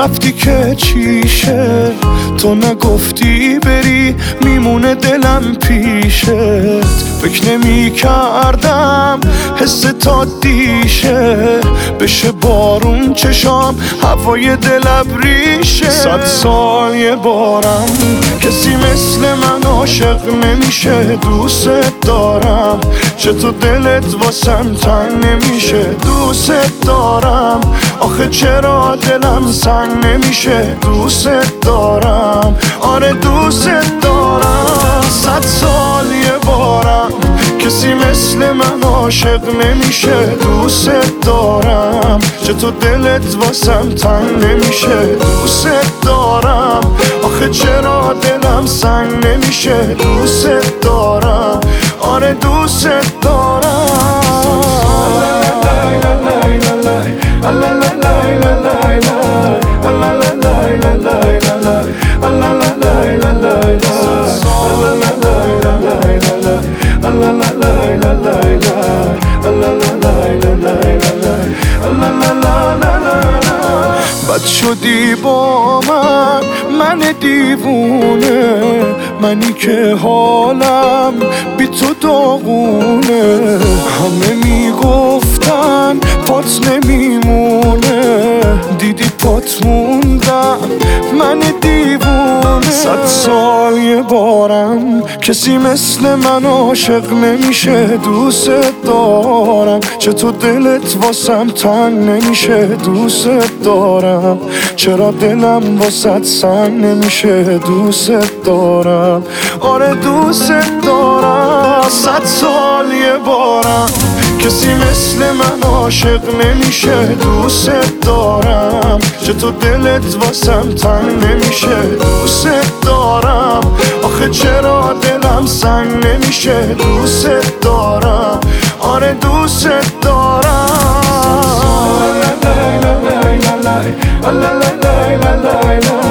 رفتی که چیشه، تو نگفتی بری میمونه دلم پیشت. فکر نمی کردم حس تا دیشه، بشه بارون چشام هوای دل ابریشه. 100 سال یه بارم کسی مثل من عاشق نمیشه. دوست دارم چطور دلت واسم تنگ نمیشه. دوست دارم آخه چرا دلم سنگ نمیشه. دوست دارم آره دوست دارم. 100 سال یه بارم کسی مثل من عاشق نمیشه. دوست دارم چطور دلت واسم تنگ نمیشه. دوست دارم آخه چرا دلم سنگ نمیشه. دوست دارم آره دوست دارم. بد شدی با من دیوونه، منی که حالم بی تو داغونه. همه میگفتن پات نمیمونه، دیدی پات موندم من دیوونه. 100 سال یه بارم کسی مثل من عاشق نمیشه. دوست دارم چطور دلت واسم تنگ نمیشه. دوست دارم چرا دلم واسط سنگ نمیشه. دوست دارم آره دوست دارم. 100 سال یه بارم کسی مثل من عاشق نمیشه. دوست دارم چطور دلت واسم تنگ نمیشه. دوست دارم آخه چرا دلم سنگ نمیشه. دوست دارم آره دوست دارم.